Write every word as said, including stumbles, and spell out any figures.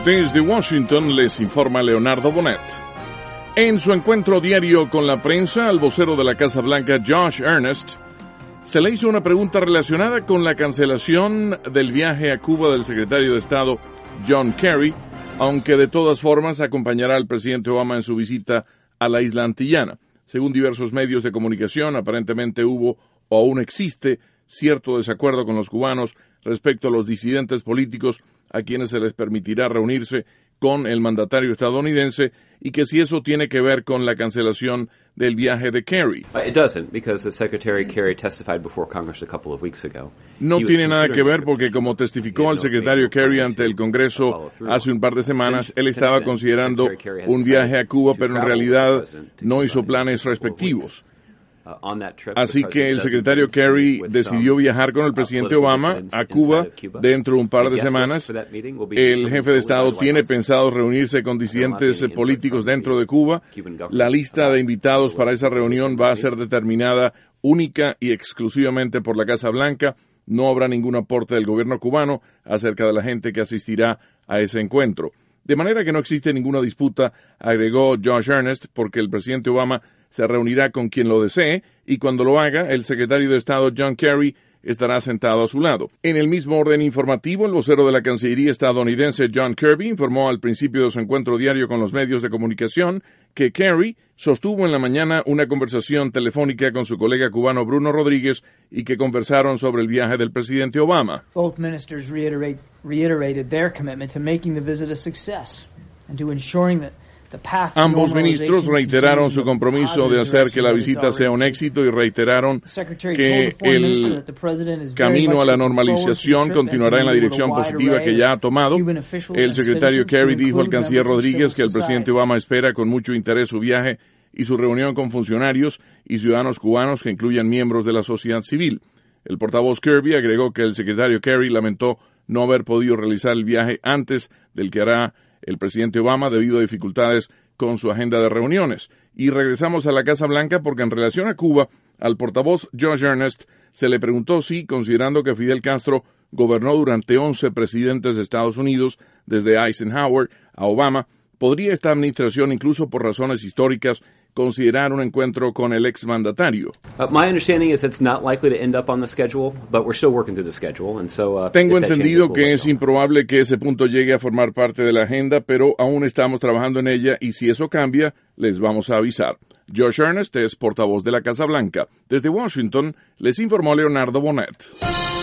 Desde Washington les informa Leonardo Bonet. En su encuentro diario con la prensa, al vocero de la Casa Blanca, Josh Earnest, se le hizo una pregunta relacionada con la cancelación del viaje a Cuba del secretario de Estado John Kerry, aunque de todas formas acompañará al presidente Obama en su visita a la isla antillana. Según diversos medios de comunicación, aparentemente hubo o aún existe cierto desacuerdo con los cubanos respecto a los disidentes políticos a quienes se les permitirá reunirse con el mandatario estadounidense y que si eso tiene que ver con la cancelación del viaje de Kerry. No tiene nada que ver porque, como testificó el secretario Kerry ante el Congreso hace un par de semanas, él estaba considerando un viaje a Cuba, pero en realidad no hizo planes respectivos. Así que el secretario Kerry decidió viajar con el presidente Obama a Cuba dentro de un par de semanas. El jefe de Estado tiene pensado reunirse con disidentes políticos dentro de Cuba. La lista de invitados para esa reunión va a ser determinada única y exclusivamente por la Casa Blanca. No habrá ningún aporte del gobierno cubano acerca de la gente que asistirá a ese encuentro. De manera que no existe ninguna disputa, agregó Josh Earnest, porque el presidente Obama se reunirá con quien lo desee y cuando lo haga, el secretario de Estado John Kerry estará sentado a su lado. En el mismo orden informativo, el vocero de la Cancillería estadounidense John Kirby informó al principio de su encuentro diario con los medios de comunicación que Kerry sostuvo en la mañana una conversación telefónica con su colega cubano Bruno Rodríguez y que conversaron sobre el viaje del presidente Obama. Both ministers reiterate, reiterated their commitment to making the visit a success and to ensuring that Ambos ministros reiteraron su compromiso de hacer que la visita sea un éxito y reiteraron que el camino a la normalización continuará en la dirección positiva que ya ha tomado. El secretario Kerry dijo al canciller Rodríguez que el presidente Obama espera con mucho interés su viaje y su reunión con funcionarios y ciudadanos cubanos que incluyan miembros de la sociedad civil. El portavoz Kirby agregó que el secretario Kerry lamentó no haber podido realizar el viaje antes del que hará el presidente Obama debido a dificultades con su agenda de reuniones. Y regresamos a la Casa Blanca porque en relación a Cuba, al portavoz Josh Earnest se le preguntó si, considerando que Fidel Castro gobernó durante once presidentes de Estados Unidos, desde Eisenhower a Obama, podría esta administración, incluso por razones históricas, considerar un encuentro con el exmandatario. Tengo entendido que es improbable que ese punto llegue a formar parte de la agenda, pero aún estamos trabajando en ella y si eso cambia, les vamos a avisar. Josh Earnest es portavoz de la Casa Blanca. Desde Washington, les informó Leonardo Bonet.